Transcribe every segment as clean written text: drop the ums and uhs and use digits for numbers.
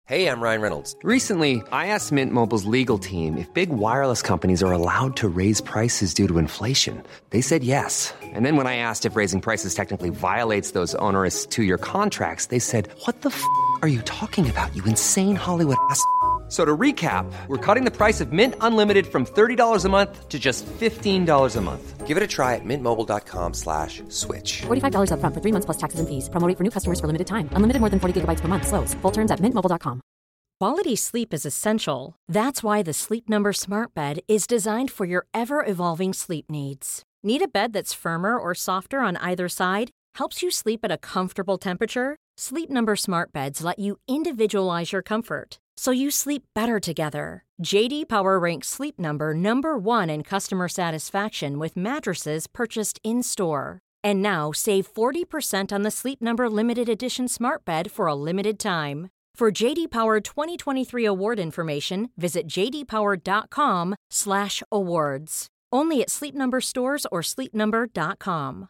Hey, I'm Ryan Reynolds. Recently, I asked Mint Mobile's legal team if big wireless companies are allowed to raise prices due to inflation. They said yes. And then when I asked if raising prices technically violates those onerous two-year contracts, they said, "What the f*** are you talking about, you insane Hollywood ass?" So to recap, we're cutting the price of Mint Unlimited from $30 a month to just $15 a month. Give it a try at mintmobile.com/switch. $45 up front for 3 months plus taxes and fees. Promo rate for new customers for limited time. Unlimited more than 40 gigabytes per month. Slows full terms at mintmobile.com. Quality sleep is essential. That's why the Sleep Number Smart Bed is designed for your ever-evolving sleep needs. Need a bed that's firmer or softer on either side? Helps you sleep at a comfortable temperature? Sleep Number Smart Beds let you individualize your comfort, so you sleep better together. J.D. Power ranks Sleep Number number 1 in customer satisfaction with mattresses purchased in-store. And now, save 40% on the Sleep Number Limited Edition Smart Bed for a limited time. For J.D. Power 2023 award information, visit jdpower.com/awards. Only at Sleep Number stores or sleepnumber.com.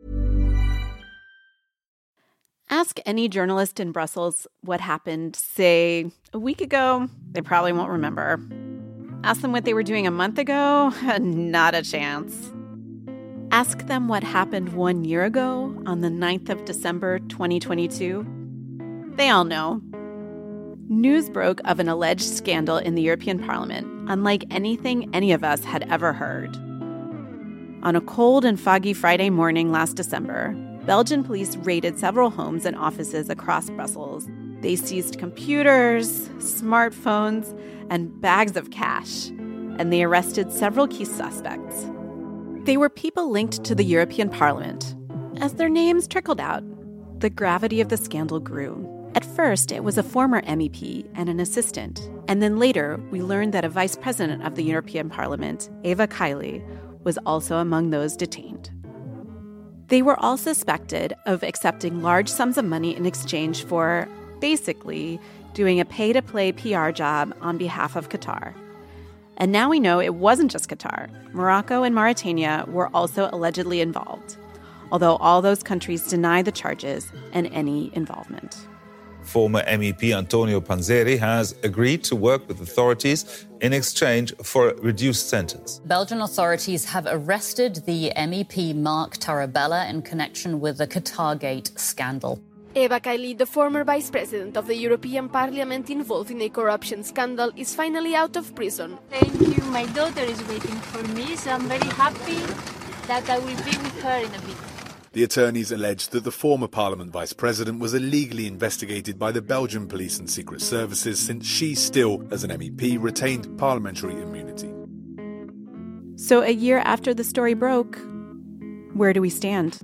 Ask any journalist in Brussels what happened, say, a week ago. They probably won't remember. Ask them what they were doing a month ago. Not a chance. Ask them what happened 1 year ago on the 9th of December, 2022. They all know. News broke of an alleged scandal in the European Parliament, unlike anything any of us had ever heard. On a cold and foggy Friday morning last December, Belgian police raided several homes and offices across Brussels. They seized computers, smartphones, and bags of cash, and they arrested several key suspects. They were people linked to the European Parliament. As their names trickled out, the gravity of the scandal grew. At first, it was a former MEP and an assistant, and then later, we learned that a vice president of the European Parliament, Eva Kaili, was also among those detained. They were all suspected of accepting large sums of money in exchange for, basically, doing a pay-to-play PR job on behalf of Qatar. And now we know it wasn't just Qatar. Morocco and Mauritania were also allegedly involved, although all those countries deny the charges and any involvement. Former MEP Antonio Panzeri has agreed to work with authorities in exchange for a reduced sentence. Belgian authorities have arrested the MEP Mark Tarabella in connection with the Qatargate scandal. Eva Kaili, the former vice president of the European Parliament involved in a corruption scandal, is finally out of prison. Thank you. My daughter is waiting for me, so I'm very happy that I will be with her in a bit. The attorneys alleged that the former Parliament vice president was illegally investigated by the Belgian police and secret services since she still, as an MEP, retained parliamentary immunity. So a year after the story broke, where do we stand?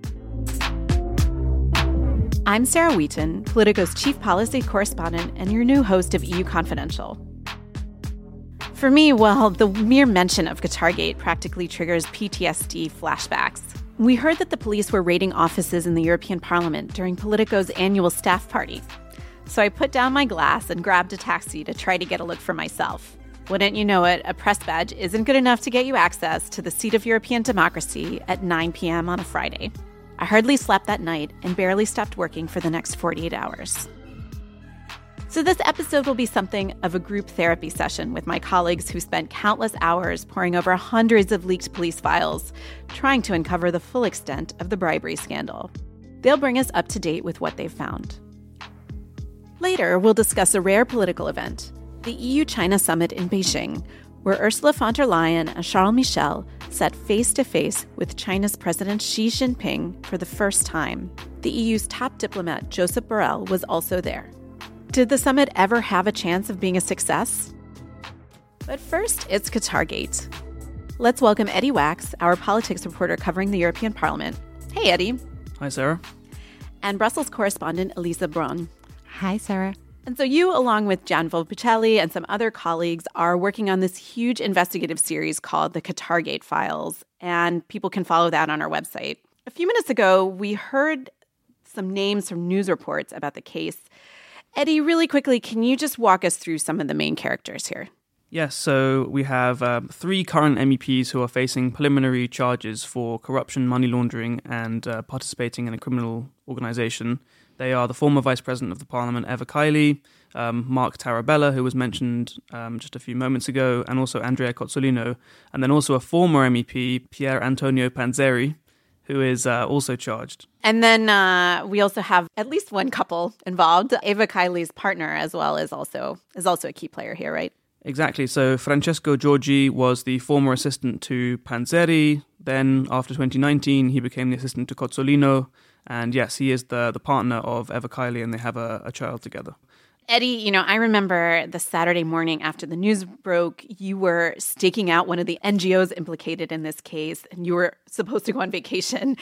I'm Sarah Wheaton, Politico's chief policy correspondent and your new host of EU Confidential. For me, well, the mere mention of Qatargate practically triggers PTSD flashbacks. We heard that the police were raiding offices in the European Parliament during Politico's annual staff party. So I put down my glass and grabbed a taxi to try to get a look for myself. Wouldn't you know it, a press badge isn't good enough to get you access to the seat of European democracy at 9 p.m. on a Friday. I hardly slept that night and barely stopped working for the next 48 hours. So this episode will be something of a group therapy session with my colleagues who spent countless hours poring over hundreds of leaked police files, trying to uncover the full extent of the bribery scandal. They'll bring us up to date with what they've found. Later, we'll discuss a rare political event, the EU-China summit in Beijing, where Ursula von der Leyen and Charles Michel sat face-to-face with China's President Xi Jinping for the first time. The EU's top diplomat, Josep Borrell, was also there. Did the summit ever have a chance of being a success? But first, it's Qatargate. Let's welcome Eddie Wax, our politics reporter covering the European Parliament. Hey, Eddie. Hi, Sarah. And Brussels correspondent Elisa Braun. Hi, Sarah. And so you, along with Gian Volpicelli and some other colleagues, are working on this huge investigative series called the Qatargate Files, and people can follow that on our website. A few minutes ago, we heard some names from news reports about the case. Eddie, really quickly, can you just walk us through some of the main characters here? Yes, so we have 3 current MEPs who are facing preliminary charges for corruption, money laundering, and participating in a criminal organisation. They are the former Vice President of the Parliament, Eva Kaili, Mark Tarabella, who was mentioned just a few moments ago, and also Andrea Cozzolino, and then also a former MEP, Pier Antonio Panzeri, who is also charged. And then we also have at least one couple involved. Eva Kaili's partner as well is also a key player here, right? Exactly. So Francesco Giorgi was the former assistant to Panzeri. Then after 2019, he became the assistant to Cozzolino. And yes, he is the partner of Eva Kaili, and they have a child together. Eddie, I remember the Saturday morning after the news broke, you were staking out one of the NGOs implicated in this case, and you were supposed to go on vacation.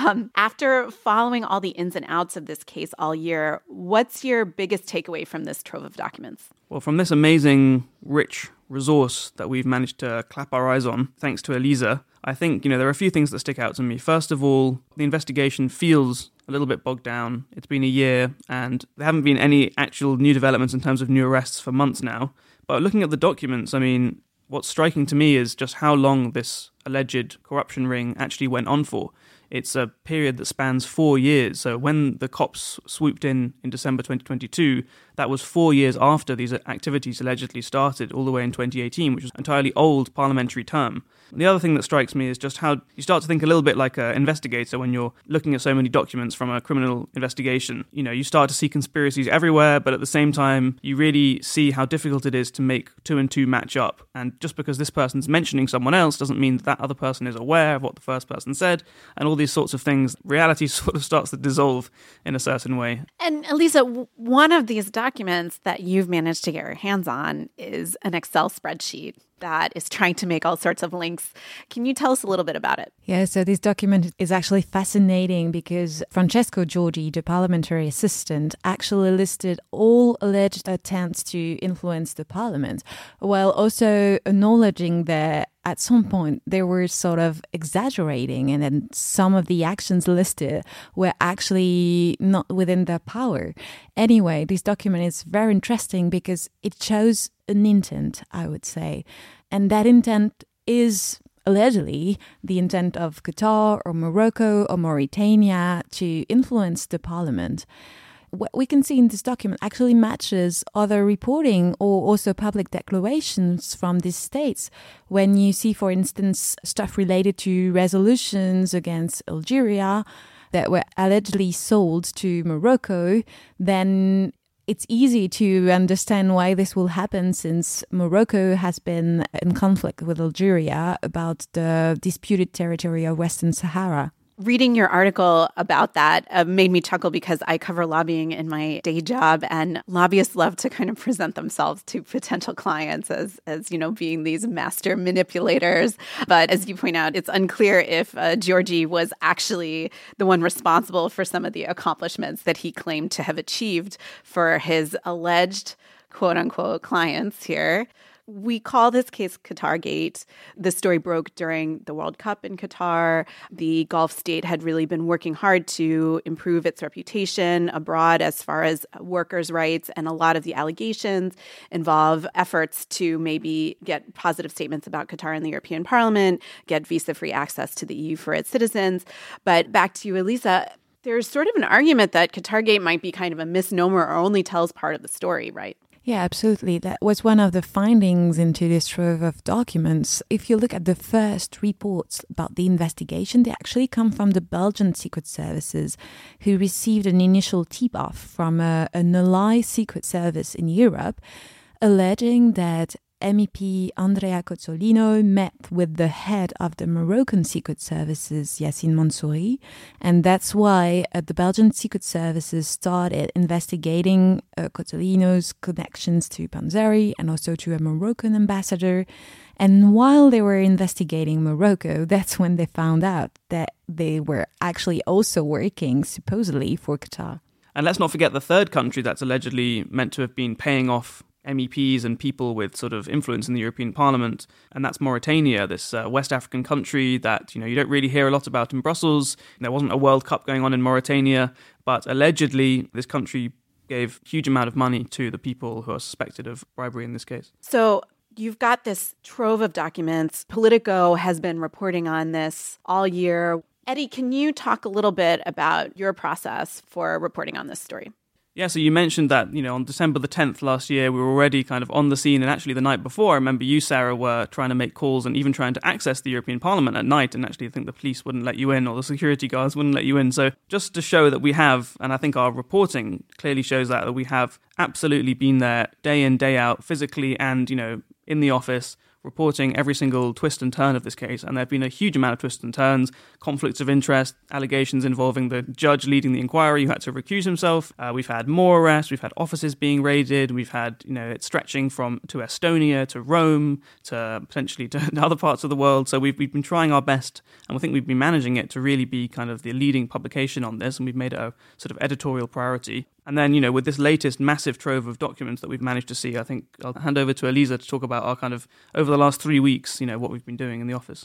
After following all the ins and outs of this case all year, what's your biggest takeaway from this trove of documents? Well, from this amazing, rich resource that we've managed to clap our eyes on, thanks to Elisa, I think, there are a few things that stick out to me. First of all, the investigation feels a little bit bogged down. It's been a year, and there haven't been any actual new developments in terms of new arrests for months now. But looking at the documents, what's striking to me is just how long this alleged corruption ring actually went on for. It's a period that spans 4 years. So when the cops swooped in December 2022, that was 4 years after these activities allegedly started, all the way in 2018, which was an entirely old parliamentary term. The other thing that strikes me is just how you start to think a little bit like an investigator when you're looking at so many documents from a criminal investigation. You start to see conspiracies everywhere, but at the same time, you really see how difficult it is to make 2 and 2 match up. And just because this person's mentioning someone else doesn't mean that other person is aware of what the first person said, and all these sorts of things. Reality sort of starts to dissolve in a certain way. And Elisa, one of these documents that you've managed to get your hands on is an Excel spreadsheet that is trying to make all sorts of links. Can you tell us a little bit about it? Yeah, so this document is actually fascinating because Francesco Giorgi, the parliamentary assistant, actually listed all alleged attempts to influence the parliament, while also acknowledging that at some point they were sort of exaggerating, and then some of the actions listed were actually not within their power. Anyway, this document is very interesting because it shows an intent, I would say. And that intent is allegedly the intent of Qatar or Morocco or Mauritania to influence the parliament. What we can see in this document actually matches other reporting or also public declarations from these states. When you see, for instance, stuff related to resolutions against Algeria that were allegedly sold to Morocco, then it's easy to understand why this will happen, since Morocco has been in conflict with Algeria about the disputed territory of Western Sahara. Reading your article about that made me chuckle because I cover lobbying in my day job, and lobbyists love to kind of present themselves to potential clients as being these master manipulators. But as you point out, it's unclear if Giorgi was actually the one responsible for some of the accomplishments that he claimed to have achieved for his alleged quote-unquote clients here. We call this case Qatargate. This story broke during the World Cup in Qatar. The Gulf state had really been working hard to improve its reputation abroad as far as workers' rights, and a lot of the allegations involve efforts to maybe get positive statements about Qatar in the European Parliament, get visa-free access to the EU for its citizens. But back to you, Elisa. There's sort of an argument that Qatargate might be kind of a misnomer or only tells part of the story, right? Yeah, absolutely. That was one of the findings into this trove of documents. If you look at the first reports about the investigation, they actually come from the Belgian Secret Services, who received an initial tip-off from an allied secret service in Europe, alleging that MEP Andrea Cozzolino met with the head of the Moroccan Secret Services, Yassine Mansouri, and that's why the Belgian Secret Services started investigating Cozzolino's connections to Panzeri and also to a Moroccan ambassador. And while they were investigating Morocco, that's when they found out that they were actually also working, supposedly, for Qatar. And let's not forget the third country that's allegedly meant to have been paying off MEPs and people with sort of influence in the European Parliament, and that's Mauritania, this West African country that you don't really hear a lot about in Brussels. There wasn't a World Cup going on in Mauritania, but allegedly this country gave a huge amount of money to the people who are suspected of bribery in this case. So you've got this trove of documents. Politico has been reporting on this all year. Eddie, can you talk a little bit about your process for reporting on this story? Yeah, so you mentioned that, on December the 10th last year, we were already kind of on the scene. And actually the night before, I remember you, Sarah, were trying to make calls and even trying to access the European Parliament at night. And actually I think the police wouldn't let you in, or the security guards wouldn't let you in. So just to show that we have, and I think our reporting clearly shows that we have absolutely been there day in, day out, physically and, in the office, reporting every single twist and turn of this case. And there have been a huge amount of twists and turns, conflicts of interest, allegations involving the judge leading the inquiry who had to recuse himself. We've had more arrests, we've had offices being raided, we've had, it stretching to Estonia, to Rome, to potentially to other parts of the world. So we've been trying our best, and we think we've been managing it to really be kind of the leading publication on this, and we've made it a sort of editorial priority. And then, with this latest massive trove of documents that we've managed to see, I think I'll hand over to Elisa to talk about our kind of, over the last 3 weeks, what we've been doing in the office.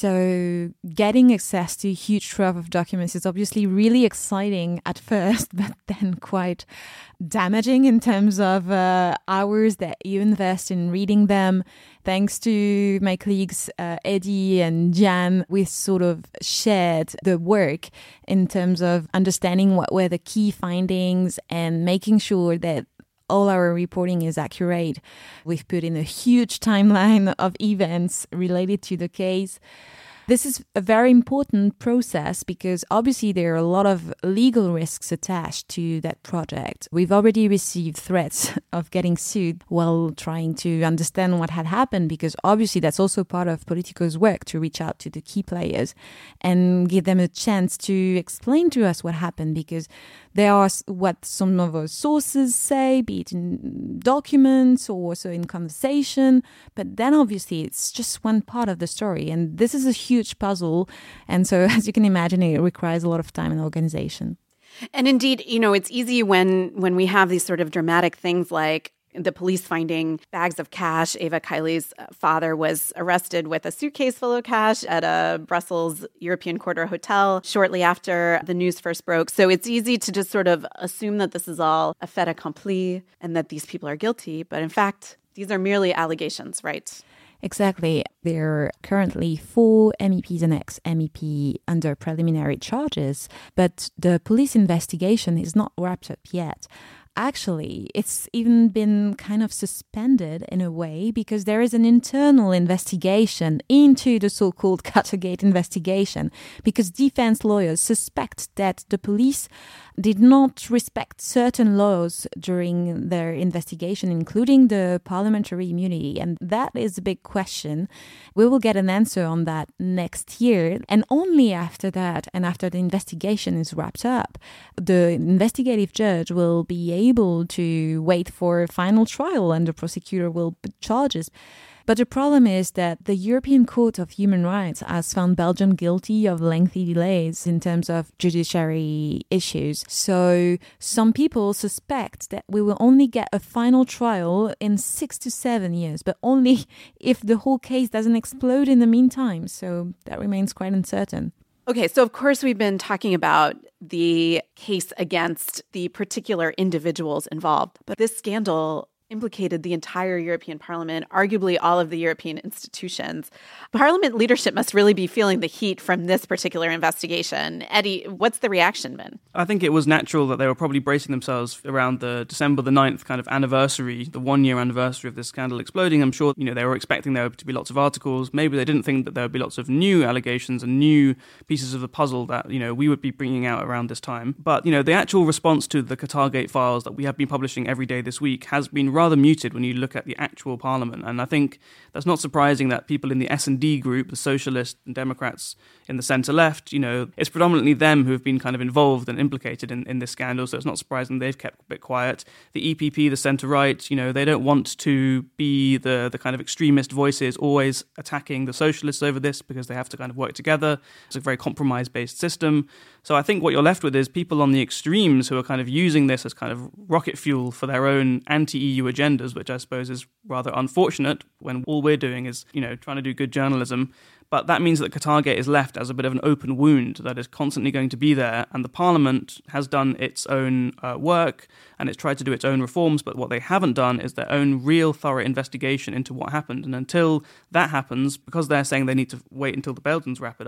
So getting access to a huge trove of documents is obviously really exciting at first, but then quite damaging in terms of hours that you invest in reading them. Thanks to my colleagues Eddie and Jan, we sort of shared the work in terms of understanding what were the key findings and making sure that all our reporting is accurate. We've put in a huge timeline of events related to the case. This is a very important process because obviously there are a lot of legal risks attached to that project. We've already received threats of getting sued while trying to understand what had happened, because obviously that's also part of Politico's work to reach out to the key players and give them a chance to explain to us what happened, because there are what some of our sources say, be it in documents or also in conversation, but then obviously it's just one part of the story, and this is a huge puzzle, and so as you can imagine, it requires a lot of time and organization. And indeed, it's easy when we have these sort of dramatic things like the police finding bags of cash. Eva Kaily's father was arrested with a suitcase full of cash at a Brussels European Quarter hotel shortly after the news first broke. So it's easy to just sort of assume that this is all a fait accompli and that these people are guilty. But in fact, these are merely allegations, right? Exactly. There are currently 4 MEPs and ex-MEP under preliminary charges, but the police investigation is not wrapped up yet. Actually, it's even been kind of suspended in a way because there is an internal investigation into the so-called Qatargate investigation, because defense lawyers suspect that the police did not respect certain laws during their investigation, including the parliamentary immunity. And that is a big question. We will get an answer on that next year. And only after that, and after the investigation is wrapped up, the investigative judge will be able to wait for a final trial and the prosecutor will put charges. But the problem is that the European Court of Human Rights has found Belgium guilty of lengthy delays in terms of judiciary issues. So some people suspect that we will only get a final trial in 6 to 7 years, but only if the whole case doesn't explode in the meantime. So that remains quite uncertain. Okay, so of course we've been talking about the case against the particular individuals involved, but this scandal implicated the entire European Parliament, arguably all of the European institutions. Parliament leadership must really be feeling the heat from this particular investigation. Eddie, what's the reaction been? I think it was natural that they were probably bracing themselves around the December the 9th kind of anniversary, the 1-year anniversary of this scandal exploding. I'm sure, they were expecting there to be lots of articles. Maybe they didn't think that there would be lots of new allegations and new pieces of the puzzle that, we would be bringing out around this time. But, the actual response to the Qatargate files that we have been publishing every day this week has been rather muted when you look at the actual parliament. And I think that's not surprising that people in the S&D group, the socialists and Democrats in the centre-left, it's predominantly them who have been kind of involved and implicated in this scandal. So it's not surprising they've kept a bit quiet. The EPP, the centre-right, they don't want to be the kind of extremist voices always attacking the socialists over this because they have to kind of work together. It's a very compromise-based system. So I think what you're left with is people on the extremes who are kind of using this as kind of rocket fuel for their own anti-EU agendas, which I suppose is rather unfortunate when all we're doing is, trying to do good journalism. But that means that Qatargate is left as a bit of an open wound that is constantly going to be there. And the Parliament has done its own work and it's tried to do its own reforms. But what they haven't done is their own real thorough investigation into what happened. And until that happens, because they're saying they need to wait until the Belgians wrap it up,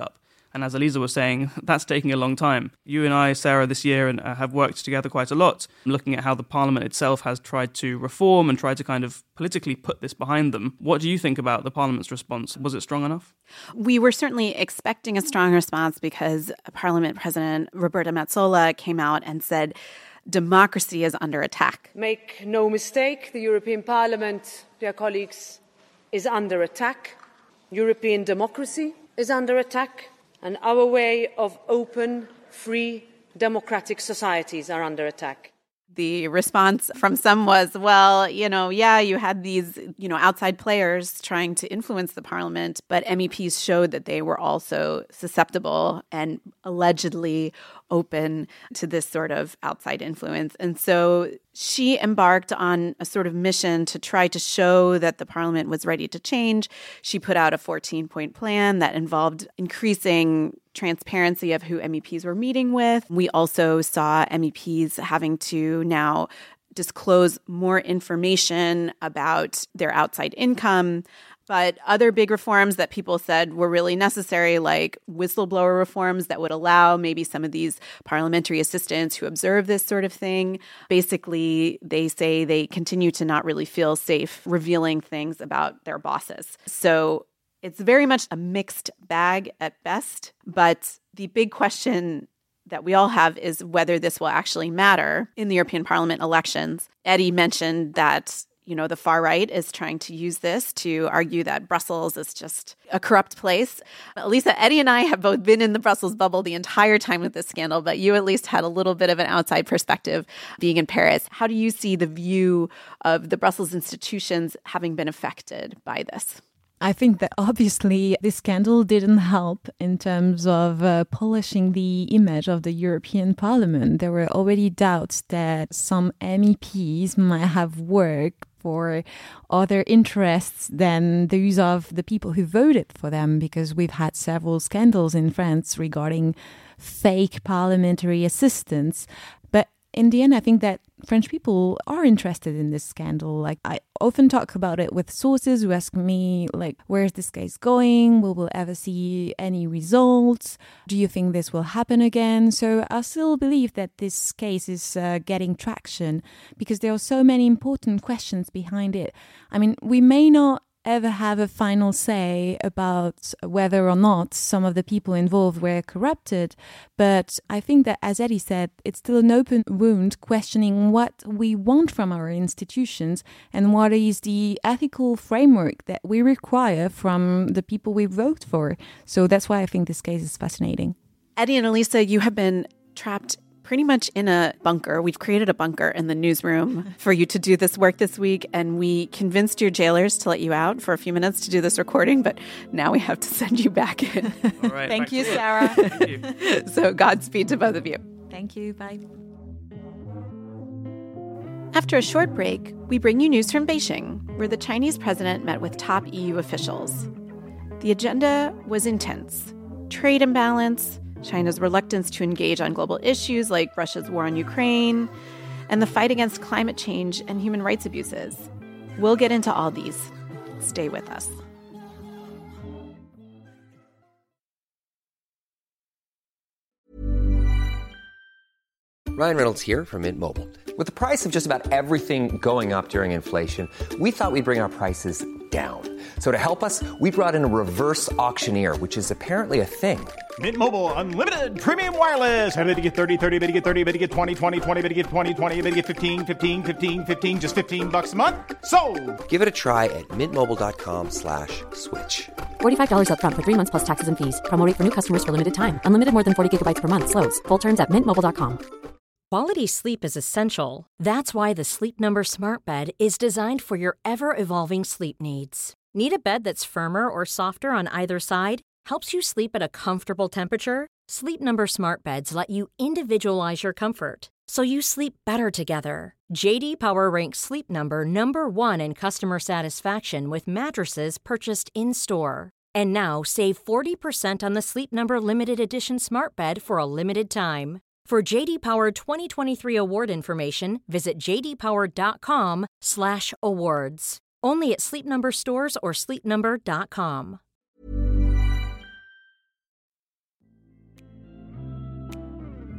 And as Elisa was saying, that's taking a long time. You and I, Sarah, this year have worked together quite a lot, looking at how the Parliament itself has tried to reform and tried to kind of politically put this behind them. What do you think about the Parliament's response? Was it strong enough? We were certainly expecting a strong response because Parliament President Roberta Metsola came out and said, democracy is under attack. Make no mistake, the European Parliament, dear colleagues, is under attack. European democracy is under attack, and our way of open, free, democratic societies are under attack. The response from some was, well, you had these, outside players trying to influence the parliament, but MEPs showed that they were also susceptible and allegedly open to this sort of outside influence. And so she embarked on a sort of mission to try to show that the parliament was ready to change. She put out a 14-point plan that involved increasing transparency of who MEPs were meeting with. We also saw MEPs having to now disclose more information about their outside income. But other big reforms that people said were really necessary, like whistleblower reforms that would allow maybe some of these parliamentary assistants who observe this sort of thing. Basically, they say they continue to not really feel safe revealing things about their bosses. So it's very much a mixed bag at best. But the big question that we all have is whether this will actually matter in the European Parliament elections. Eddie mentioned that the far right is trying to use this to argue that Brussels is just a corrupt place. Lisa, Eddie and I have both been in the Brussels bubble the entire time with this scandal, but you at least had a little bit of an outside perspective being in Paris. How do you see the view of the Brussels institutions having been affected by this? I think that obviously this scandal didn't help in terms of polishing the image of the European Parliament. There were already doubts that some MEPs might have worked for other interests than those of the people who voted for them, because we've had several scandals in France regarding fake parliamentary assistants. But in the end, I think that French people are interested in this scandal. Like, I often talk about it with sources who ask me, like, where is this case going? Will we ever see any results? Do you think this will happen again? So I still believe that this case is getting traction because there are so many important questions behind it. I mean, we may not ever have a final say about whether or not some of the people involved were corrupted. But I think that, as Eddie said, it's still an open wound questioning what we want from our institutions and what is the ethical framework that we require from the people we vote for. So that's why I think this case is fascinating. Eddie and Elisa, you have been trapped pretty much in a bunker. We've created a bunker in the newsroom for you to do this work this week, and we convinced your jailers to let you out for a few minutes to do this recording, but now we have to send you back in. All right, Thank you, Sarah. Thank you. So Godspeed to both of you. Thank you. Bye. After a short break, we bring you news from Beijing, where the Chinese president met with top EU officials. The agenda was intense. Trade imbalance, China's reluctance to engage on global issues like Russia's war on Ukraine, and the fight against climate change and human rights abuses. We'll get into all these. Stay with us. Ryan Reynolds here from Mint Mobile. With the price of just about everything going up during inflation, we thought we'd bring our prices down. So to help us, we brought in a reverse auctioneer, which is apparently a thing. Mint Mobile Unlimited Premium Wireless. How to get 30, 30, bit to get 30, bit to get 20, 20, 20, bit to get 20, 20, bit to get 15, 15, 15, 15, just $15 a month? Sold! Give it a try at mintmobile.com/switch. $45 up front for 3 months plus taxes and fees. Promo rate for new customers for limited time. Unlimited more than 40 gigabytes per month. Slows full terms at mintmobile.com. Quality sleep is essential. That's why the Sleep Number Smart Bed is designed for your ever-evolving sleep needs. Need a bed that's firmer or softer on either side? Helps you sleep at a comfortable temperature? Sleep Number Smart Beds let you individualize your comfort, so you sleep better together. J.D. Power ranks Sleep Number #1 in customer satisfaction with mattresses purchased in-store. And now save 40% on the Sleep Number Limited Edition Smart Bed for a limited time. For J.D. Power 2023 award information, visit jdpower.com/awards. Only at Sleep Number stores or sleepnumber.com.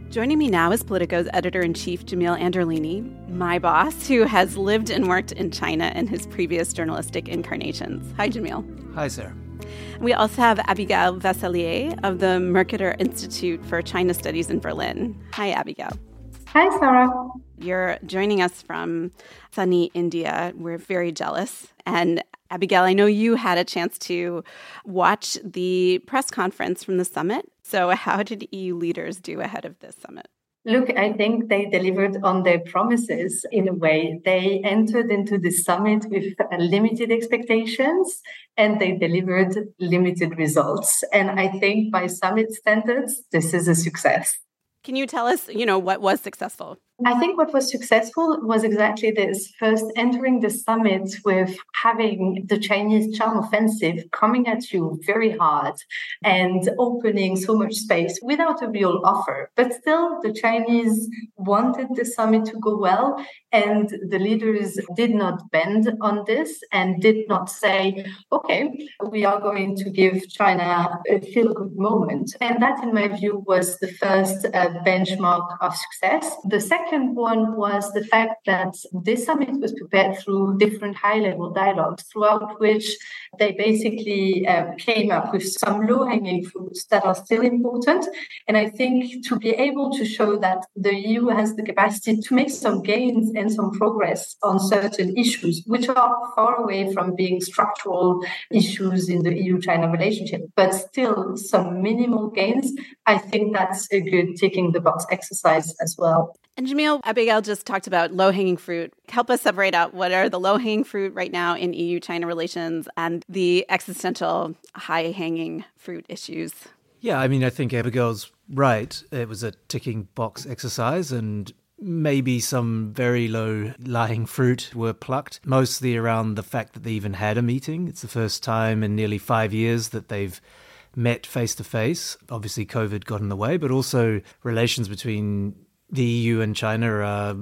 Joining me now is Politico's editor-in-chief, Jamil Anderlini, my boss, who has lived and worked in China in his previous journalistic incarnations. Hi, Jamil. Hi, Sarah. We also have Abigail Vaselier of the Mercator Institute for China Studies in Berlin. Hi, Abigail. Hi, Sarah. You're joining us from sunny India. We're very jealous. And Abigail, I know you had a chance to watch the press conference from the summit. So how did EU leaders do ahead of this summit? Look, I think they delivered on their promises in a way. They entered into the summit with limited expectations and they delivered limited results. And I think by summit standards, this is a success. Can you tell us, what was successful? I think what was successful was exactly this. First, entering the summit with having the Chinese charm offensive coming at you very hard and opening so much space without a real offer. But still, the Chinese wanted the summit to go well, and the leaders did not bend on this and did not say, okay, we are going to give China a feel-good moment. And that, in my view, was the first benchmark of success. The second one was the fact that this summit was prepared through different high-level dialogues, throughout which they basically came up with some low-hanging fruits that are still important. And I think to be able to show that the EU has the capacity to make some gains and some progress on certain issues, which are far away from being structural issues in the EU-China relationship, but still some minimal gains, I think that's a good ticking the box exercise as well. And Jamil, Abigail just talked about low-hanging fruit. Help us separate out what are the low-hanging fruit right now in EU-China relations and the existential high-hanging fruit issues. Yeah, I think Abigail's right. It was a ticking box exercise and maybe some very low-lying fruit were plucked, mostly around the fact that they even had a meeting. It's the first time in nearly 5 years that they've met face-to-face. Obviously, COVID got in the way, but also relations between the EU and China are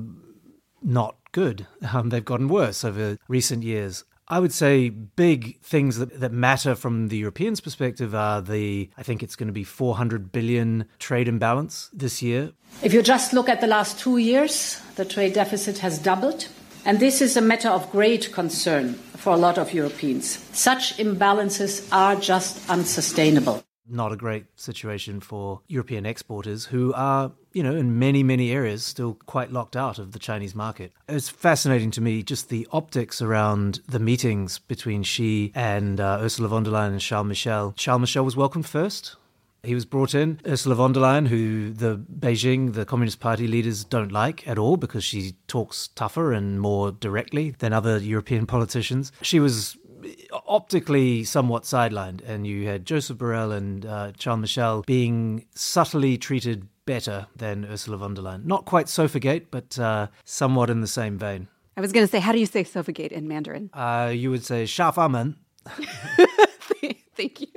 not good. They've gotten worse over recent years. I would say big things that matter from the Europeans' perspective are I think it's going to be 400 billion trade imbalance this year. If you just look at the last 2 years, the trade deficit has doubled. And this is a matter of great concern for a lot of Europeans. Such imbalances are just unsustainable. Not a great situation for European exporters who are, in many, many areas still quite locked out of the Chinese market. It's fascinating to me just the optics around the meetings between Xi and Ursula von der Leyen and Charles Michel. Charles Michel was welcomed first. He was brought in. Ursula von der Leyen, who the Communist Party leaders don't like at all because she talks tougher and more directly than other European politicians. She was optically somewhat sidelined, and you had Joseph Borrell and Charles Michel being subtly treated better than Ursula von der Leyen. Not quite Sofagate, but somewhat in the same vein. I was going to say, how do you say Sofagate in Mandarin? You would say Shafamen. Thank you.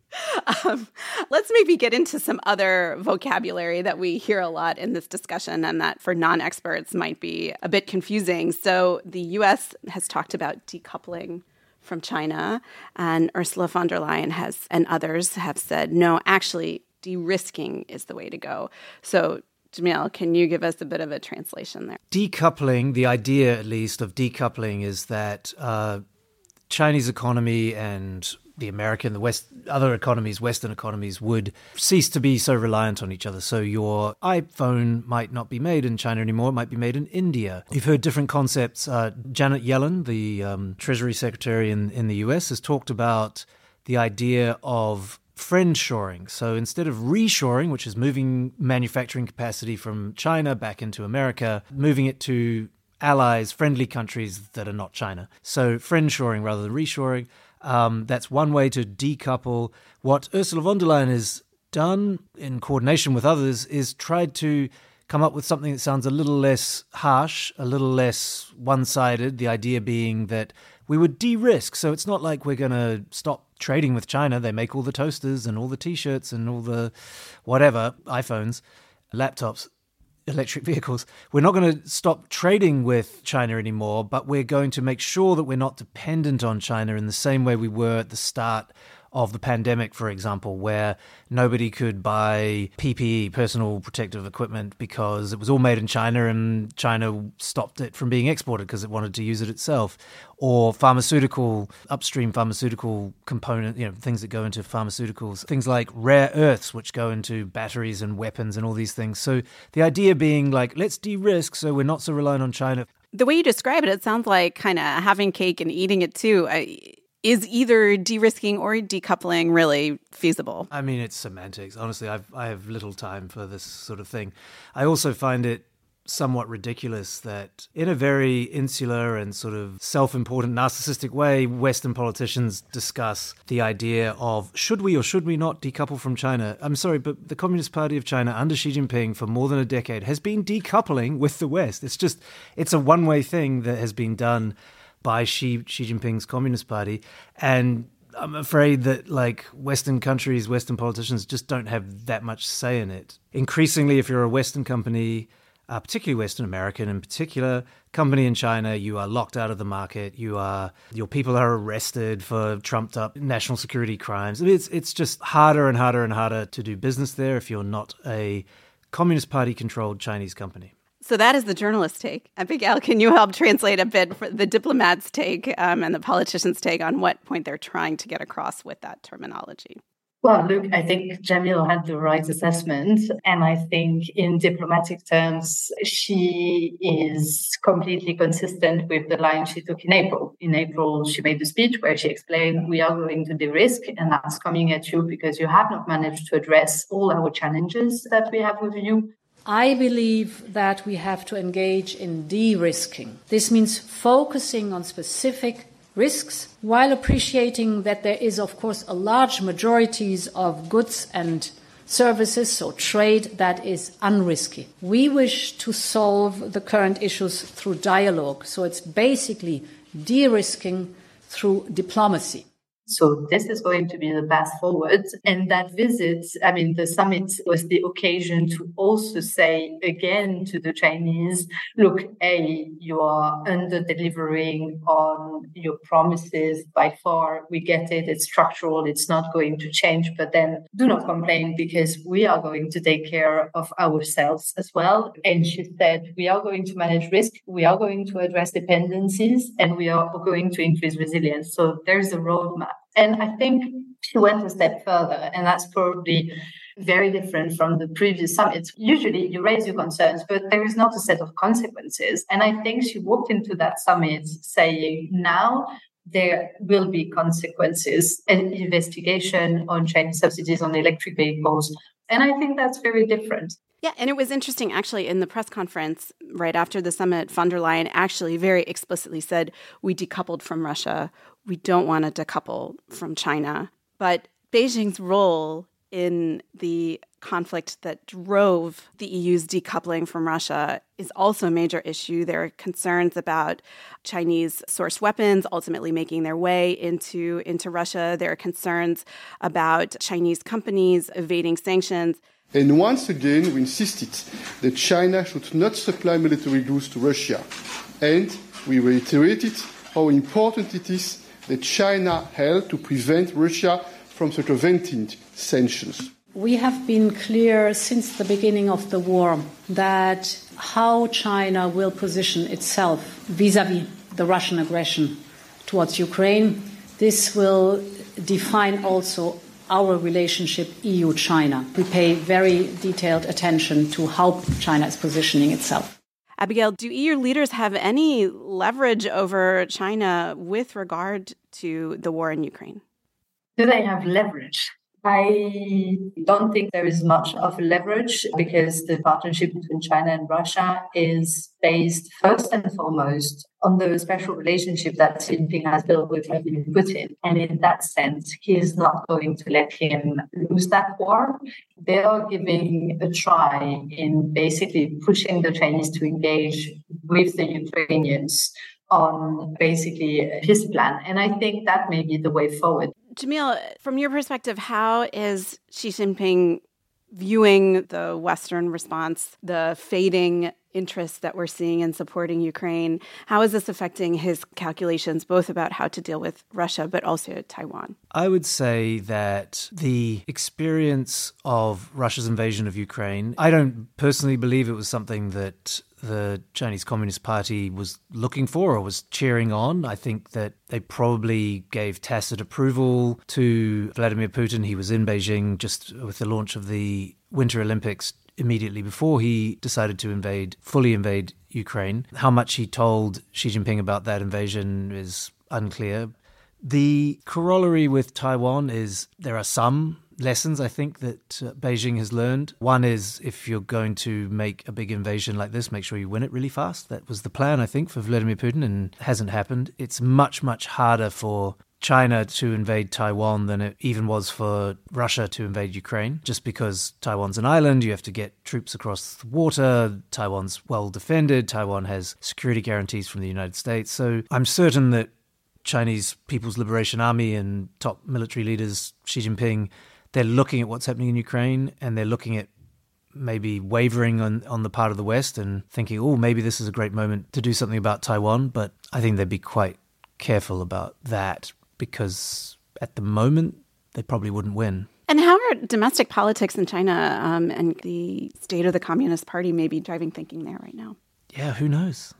Let's maybe get into some other vocabulary that we hear a lot in this discussion and that for non-experts might be a bit confusing. So the U.S. has talked about decoupling from China, and Ursula von der Leyen and others have said, no, actually, de-risking is the way to go. So, Jamil, can you give us a bit of a translation there? Decoupling, the idea at least of decoupling is that Chinese economy and the American, the West, other economies, Western economies would cease to be so reliant on each other. So your iPhone might not be made in China anymore. It might be made in India. You've heard different concepts. Janet Yellen, the Treasury Secretary in the US, has talked about the idea of friendshoring. So instead of reshoring, which is moving manufacturing capacity from China back into America, moving it to allies, friendly countries that are not China. So friendshoring rather than reshoring. That's one way to decouple. What Ursula von der Leyen has done in coordination with others is tried to come up with something that sounds a little less harsh, a little less one-sided, the idea being that we would de-risk. So it's not like we're going to stop trading with China. They make all the toasters and all the T-shirts and all the whatever, iPhones, laptops, electric vehicles. We're not going to stop trading with China anymore, but we're going to make sure that we're not dependent on China in the same way we were at the start of the pandemic, for example, where nobody could buy PPE, personal protective equipment, because it was all made in China and China stopped it from being exported because it wanted to use it itself. Or upstream pharmaceutical component, things that go into pharmaceuticals, things like rare earths, which go into batteries and weapons and all these things. So the idea being like, let's de-risk so we're not so reliant on China. The way you describe it, it sounds like kind of having cake and eating it too. Is either de-risking or decoupling really feasible? I mean, it's semantics. Honestly, I have little time for this sort of thing. I also find it somewhat ridiculous that in a very insular and sort of self-important narcissistic way, Western politicians discuss the idea of should we or should we not decouple from China. I'm sorry, but the Communist Party of China under Xi Jinping for more than a decade has been decoupling with the West. It's a one-way thing that has been done by Xi Jinping's Communist Party. And I'm afraid that Western countries, Western politicians just don't have that much say in it. Increasingly, if you're a Western company, particularly Western American in particular, company in China, you are locked out of the market. Your people are arrested for trumped up national security crimes. It's just harder and harder and harder to do business there if you're not a Communist Party controlled Chinese company. So that is the journalist's take. Abigail, can you help translate a bit for the diplomat's take and the politician's take on what point they're trying to get across with that terminology? Well, look, I think Jamil had the right assessment. And I think in diplomatic terms, she is completely consistent with the line she took in April. In April, she made a speech where she explained, we are going to de-risk, and that's coming at you because you have not managed to address all our challenges that we have with you. I believe that we have to engage in de-risking. This means focusing on specific risks while appreciating that there is, of course, a large majority of goods and services, so trade, that is unrisky. We wish to solve the current issues through dialogue. So it's basically de-risking through diplomacy. So this is going to be the path forward. And that visit, the summit was the occasion to also say again to the Chinese, look, you are under-delivering on your promises by far. We get it. It's structural. It's not going to change. But then do not complain because we are going to take care of ourselves as well. And she said, we are going to manage risk. We are going to address dependencies and we are going to increase resilience. So there's a roadmap. And I think she went a step further, and that's probably very different from the previous summits. Usually you raise your concerns, but there is not a set of consequences. And I think she walked into that summit saying, now there will be consequences, an investigation on Chinese subsidies on electric vehicles. And I think that's very different. Yeah, and it was interesting, actually, in the press conference right after the summit, von der Leyen actually very explicitly said, we decoupled from Russia. We don't want to decouple from China. But Beijing's role in the conflict that drove the EU's decoupling from Russia is also a major issue. There are concerns about Chinese sourced weapons ultimately making their way into Russia. There are concerns about Chinese companies evading sanctions. And once again, we insisted that China should not supply military goods to Russia. And we reiterated how important it is that China help to prevent Russia from circumventing sanctions. We have been clear since the beginning of the war that how China will position itself vis-à-vis the Russian aggression towards Ukraine, this will define also our relationship EU-China. We pay very detailed attention to how China is positioning itself. Abigail, do EU leaders have any leverage over China with regard to the war in Ukraine? Do they have leverage? I don't think there is much of leverage because the partnership between China and Russia is based first and foremost on the special relationship that Xi Jinping has built with Vladimir Putin. And in that sense, he is not going to let him lose that war. They are giving a try in basically pushing the Chinese to engage with the Ukrainians on basically a peace plan. And I think that may be the way forward. Jamil, from your perspective, how is Xi Jinping Viewing the Western response, the fading interest that we're seeing in supporting Ukraine, how is this affecting his calculations, both about how to deal with Russia, but also Taiwan? I would say that the experience of Russia's invasion of Ukraine, I don't personally believe it was something that the Chinese Communist Party was looking for or was cheering on. I think that they probably gave tacit approval to Vladimir Putin. He was in Beijing just with the launch of the Winter Olympics immediately before he decided to fully invade Ukraine. How much he told Xi Jinping about that invasion is unclear. The corollary with Taiwan is there are some lessons, I think, that Beijing has learned. One is if you're going to make a big invasion like this, make sure you win it really fast. That was the plan, I think, for Vladimir Putin, and hasn't happened. It's much, much harder for China to invade Taiwan than it even was for Russia to invade Ukraine. Just because Taiwan's an island, you have to get troops across the water. Taiwan's well defended. Taiwan has security guarantees from the United States. So I'm certain that Chinese People's Liberation Army and top military leaders, Xi Jinping, they're looking at what's happening in Ukraine, and they're looking at maybe wavering on the part of the West and thinking, oh, maybe this is a great moment to do something about Taiwan. But I think they'd be quite careful about that, because at the moment, they probably wouldn't win. And how are domestic politics in China and the state of the Communist Party maybe driving thinking there right now? Yeah, who knows?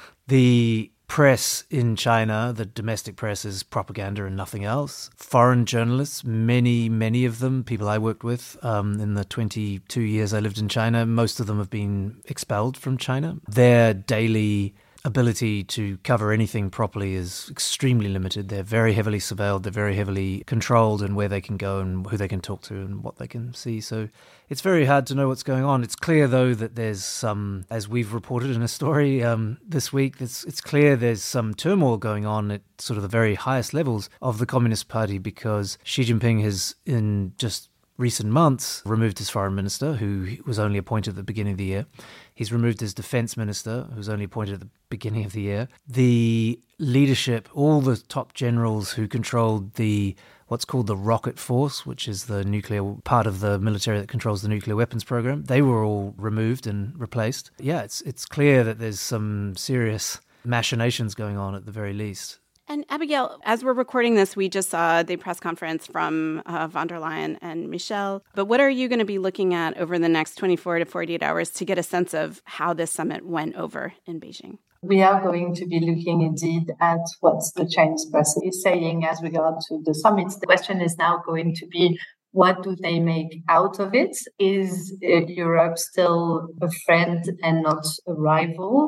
The press in China, the domestic press, is propaganda and nothing else. Foreign journalists, many of them, people I worked with in the 22 years I lived in China, most of them have been expelled from China. Their daily ability to cover anything properly is extremely limited. They're very heavily surveilled, they're very heavily controlled in where they can go and who they can talk to and what they can see. So it's very hard to know what's going on. It's clear, though, that there's some, as we've reported in a story this week, it's clear there's some turmoil going on at sort of the very highest levels of the Communist Party, because Xi Jinping has, in just recent months, removed his foreign minister, who was only appointed at the beginning of the year. He's removed his defense minister, who was only appointed at the beginning of the year. The leadership, all the top generals who controlled what's called the Rocket Force, which is the nuclear part of the military that controls the nuclear weapons program, they were all removed and replaced. Yeah, it's clear that there's some serious machinations going on at the very least. And Abigail, as we're recording this, we just saw the press conference from von der Leyen and Michel. But what are you going to be looking at over the next 24 to 48 hours to get a sense of how this summit went over in Beijing? We are going to be looking indeed at what the Chinese press is saying as regards to the summits. The question is now going to be, what do they make out of it? Is Europe still a friend and not a rival?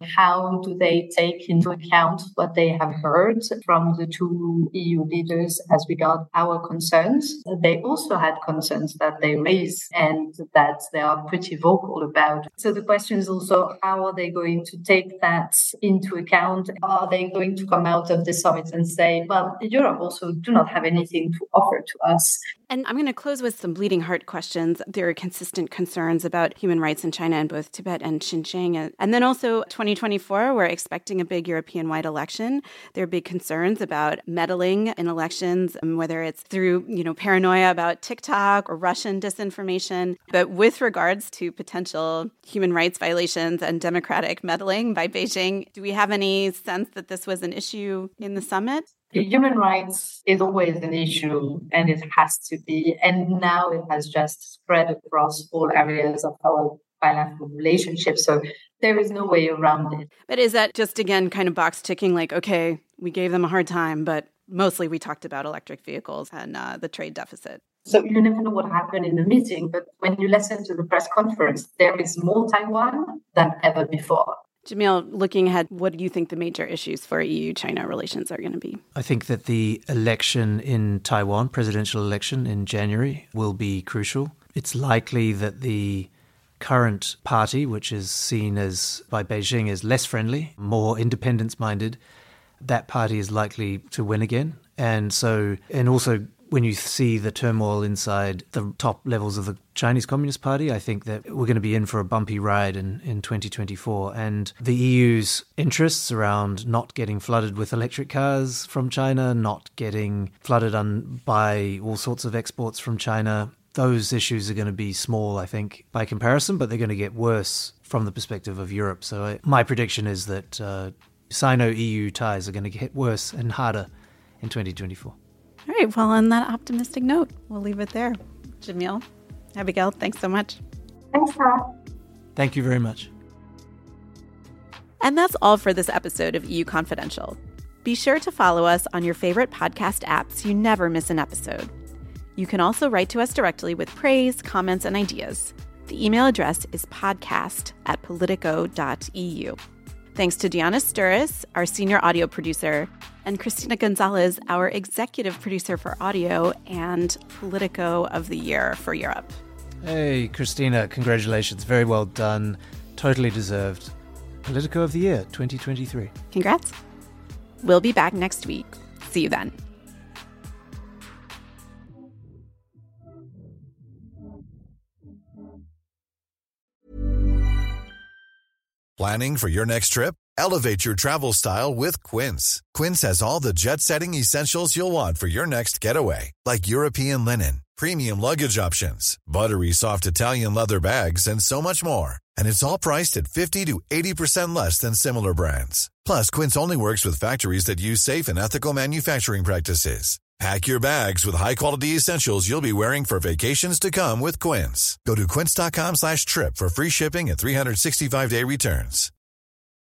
How do they take into account what they have heard from the two EU leaders as regards our concerns? They also had concerns that they raised and that they are pretty vocal about. So the question is also, how are they going to take that into account? Are they going to come out of the summit and say, well, Europe also do not have anything to offer to us? And I'm going to close with some bleeding heart questions. There are consistent concerns about human rights in China in both Tibet and Xinjiang. And then also 2024, we're expecting a big European-wide election. There are big concerns about meddling in elections, whether it's through, paranoia about TikTok or Russian disinformation. But with regards to potential human rights violations and democratic meddling by Beijing, do we have any sense that this was an issue in the summit? Human rights is always an issue, and it has to be. And now it has just spread across all areas of our bilateral relationship. So there is no way around it. But is that just, again, kind of box ticking, like, okay, we gave them a hard time, but mostly we talked about electric vehicles and the trade deficit? So you never know what happened in the meeting, but when you listen to the press conference, there is more Taiwan than ever before. Jamil, looking ahead, what do you think the major issues for EU-China relations are going to be? I think that the election in Taiwan, presidential election in January, will be crucial. It's likely that the current party, which is seen as by Beijing as less friendly, more independence-minded, that party is likely to win again. And also when you see the turmoil inside the top levels of the Chinese Communist Party, I think that we're going to be in for a bumpy ride in 2024. And the EU's interests around not getting flooded with electric cars from China, not getting flooded by all sorts of exports from China, those issues are going to be small, I think, by comparison, but they're going to get worse from the perspective of Europe. So my prediction is that Sino-EU ties are going to get worse and harder in 2024. All right. Well, on that optimistic note, we'll leave it there. Jamil, Abigail, thanks so much. Thanks, Sarah. Thank you very much. And that's all for this episode of EU Confidential. Be sure to follow us on your favorite podcast app so you never miss an episode. You can also write to us directly with praise, comments, and ideas. The email address is podcast@politico.eu. Thanks to Diana Sturis, our senior audio producer, and Christina Gonzalez, our executive producer for audio and Politico of the Year for Europe. Hey, Christina, congratulations. Very well done. Totally deserved. Politico of the Year 2023. Congrats. We'll be back next week. See you then. Planning for your next trip? Elevate your travel style with Quince. Quince has all the jet-setting essentials you'll want for your next getaway, like European linen, premium luggage options, buttery soft Italian leather bags, and so much more. And it's all priced at 50 to 80% less than similar brands. Plus, Quince only works with factories that use safe and ethical manufacturing practices. Pack your bags with high-quality essentials you'll be wearing for vacations to come with Quince. Go to quince.com/trip for free shipping and 365-day returns.